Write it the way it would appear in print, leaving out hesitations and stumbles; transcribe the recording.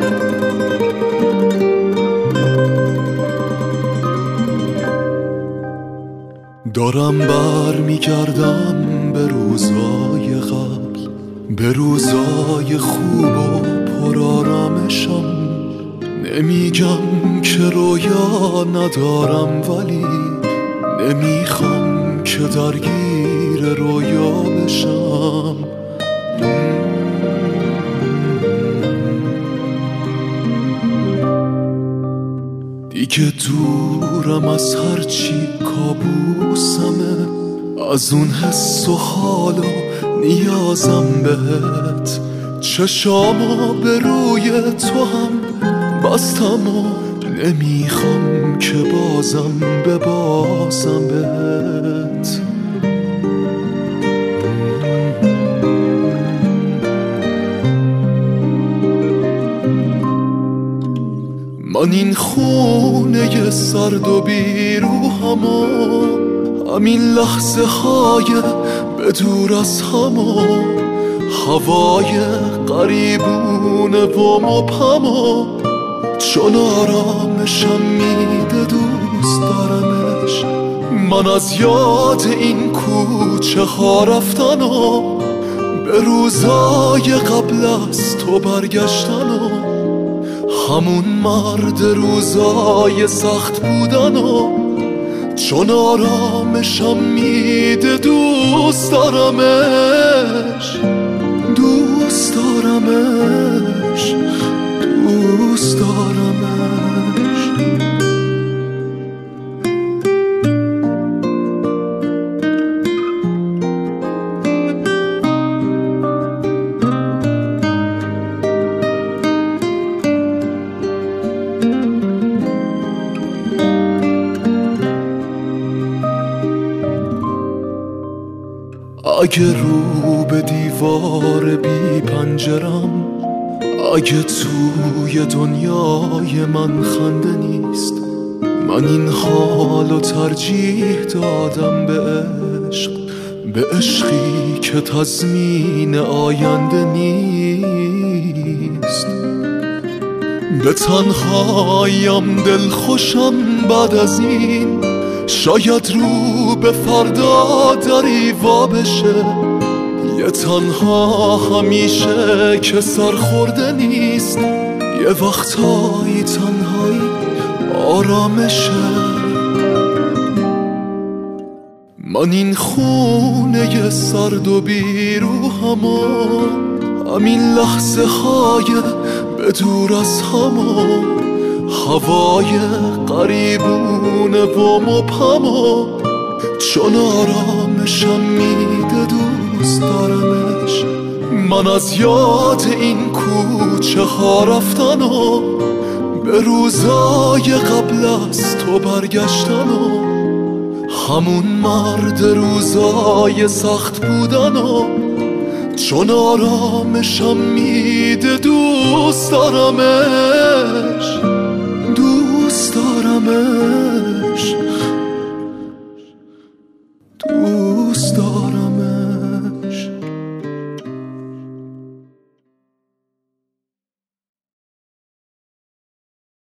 دارم بر میگردم به روزای قبل، به روزای خوب و پرآرامشم. نمیگم که رویا ندارم، ولی نمیخوام که درگیر رویا بشم. دیگه دورم از هرچی کابوسمه، از اون حس و حال و نیازم بهت. چشامو به روی تو هم بستم و نمیخوام که بازم ببازم بهت. من این خونه سرد و بیروحم و همین لحظه های به دور از هم و هوای قریبونه و مبهم و چون آرامشم میده دوست دارمش. من از یاد این کوچه ها رفتن و به روزای قبل از تو برگشتن و همون مرد روزای سخت بودن و چون آرامشم میده دوست دارمش، دوست دارمش، دوست دارمش. اگه رو به دیوار بی پنجرم، اگه توی دنیای من خنده نیست، من این حالو ترجیح دادم به عشق، به عشقی که تضمین آینده نیست. به تنهاییم دل خوشم بعد از این، شاید رو به فردا دری وا بشه. یه تنها همیشه که سرخورده نیست، یه وقتایی تنهایی آرامشه. من این خونه سرد و بیروحم و همین لحظه های به دور از هم و هوای قریبونه و مبهم و چون آرامشم میده دوست دارمش. من از یاد این کوچه ها رفتن و به روزای قبل از تو برگشتن و همون مرد روزای سخت بودن و چون آرامشم میده دوست دارمش، دوست دارمش.